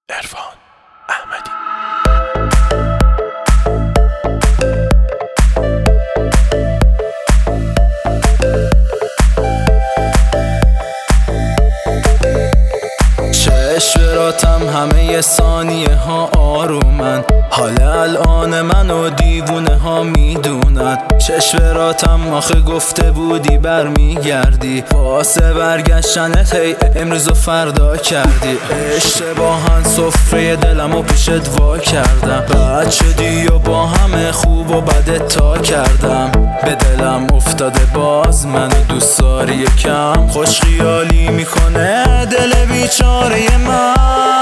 عرفان احمدی. چشوراتم همه ثانیه ها آرومن، حال الان منو دیوونه ها میدونن. چشوراتم آخه گفته بودی برمیگردی، واسه برگشتنت هی امروز و فردا کردی. اشتباهن سفره دلمو پیشت وا کردم، بد شدی و با همه خوب و بدت تا کردم. به دلم افتاده باز منو دوست داری، یکم خوش خیالی میکنه دل بیچاره من.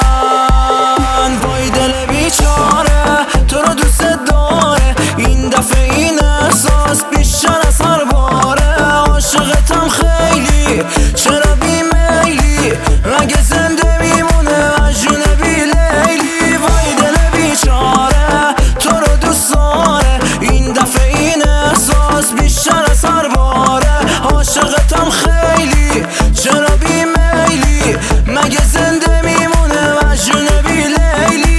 وای دل بیچاره تو رو دوست داره، این دفعه این احساس بیشتر از هر باره. عاشقتم خیلی چرا بیمیلی، مگه زنده میمونه اجنبی لیلی. وای دل بیچاره تو رو دوست داره، این دفعه این احساس بیشتر از هر باره. عاشقتم خیلی چرا بیمیلی، مگه زنده میمونه اجنبی لیلی.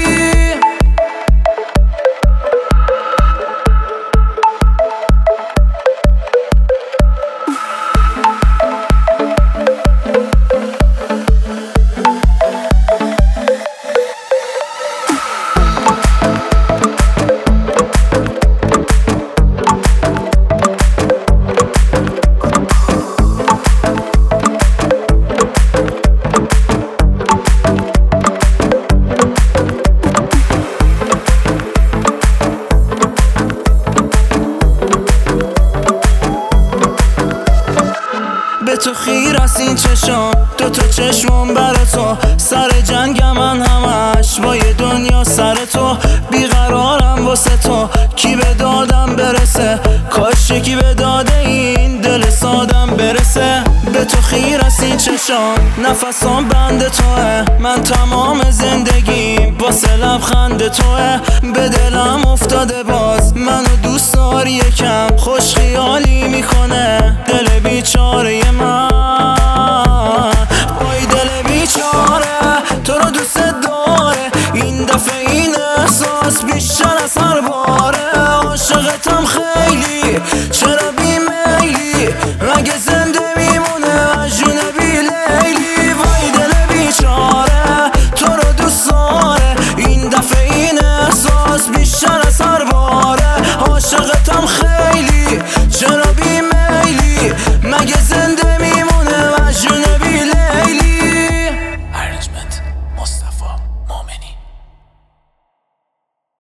به تو خیر است این چشم، دو تا چشمم بر تو، سر جنگم من همش با یه دنیا سر تو. بیقرارم واسه تو، کی به دادم برسه، کاش کی به داده این دل سادم برسه. به تو خیر است این چشم، نفسام بند توه، من تمام زندگیم واسه لبخند توه. به دلم افتاده باز منو دوست داری، یکم خوش خیالی میکنه دل بیچاره من. وای دل بیچاره